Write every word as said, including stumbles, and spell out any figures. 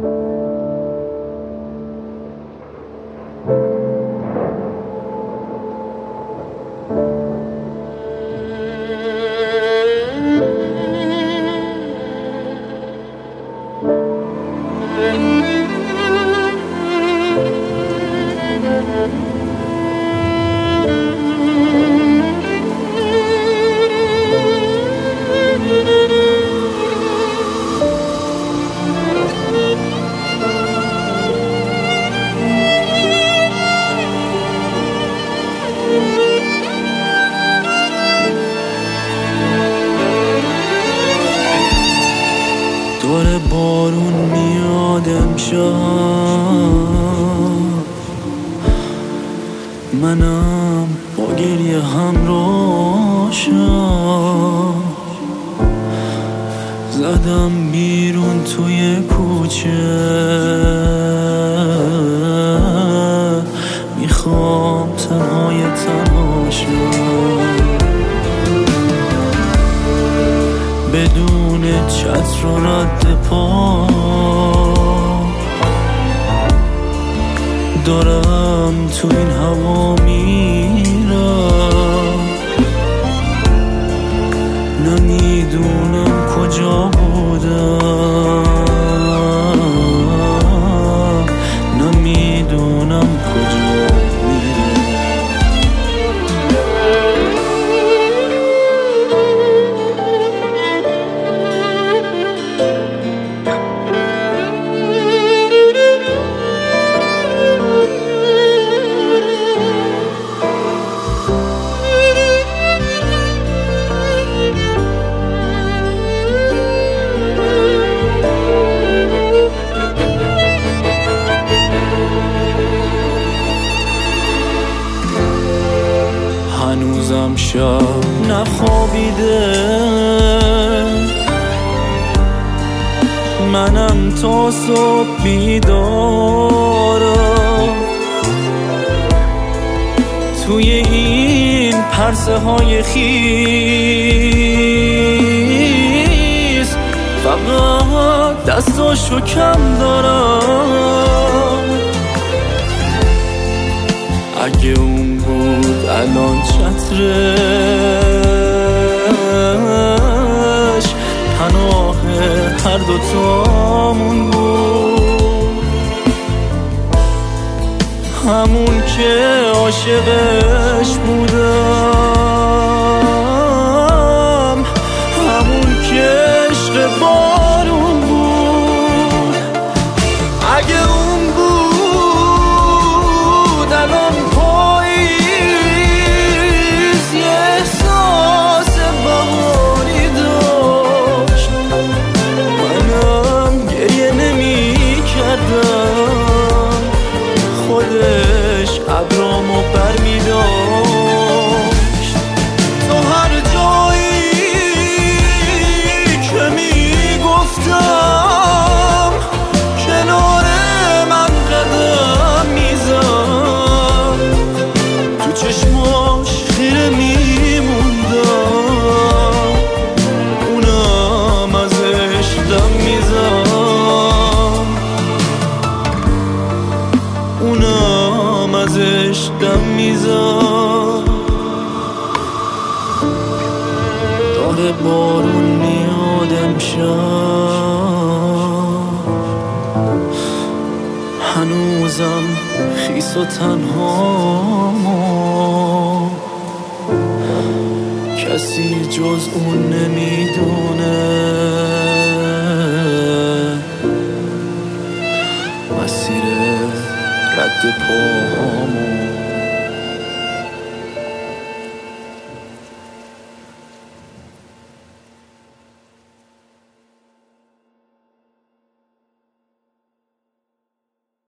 داره بارون میاد امشب، منم با گریه همراشم. زدم بیرون توی کوچه، میخوام تنهای تنهاشم، بدون چتر و رد پا. دارم تو این هوا میرم، نمیدونم کجا بودم، نمیدونم کجا میرم. هنوزم شب نخوابیده، منم تا صبح بیدارم. توی این پرسه های خیس فقط دستاشو کم دارم. اگه اون بود الان چترش پناه هر دوتامون بود، همون که عاشقش بودم، همون که عشق بارون بود. اگه اون بود الان پاییز یه احساس بهاری داشت، منم گریه نمی کردم، خودش ابرامو بر می داشت. تو هر جایی که می گفتم کنار من قدم می زد، تو چشماش خیره می موندم، اونم ازش دم می زد، اونم ازش دم می زد. داره بارون میاد امشب، هنوزم خیس و تنها، کسی جز اون نمیدونه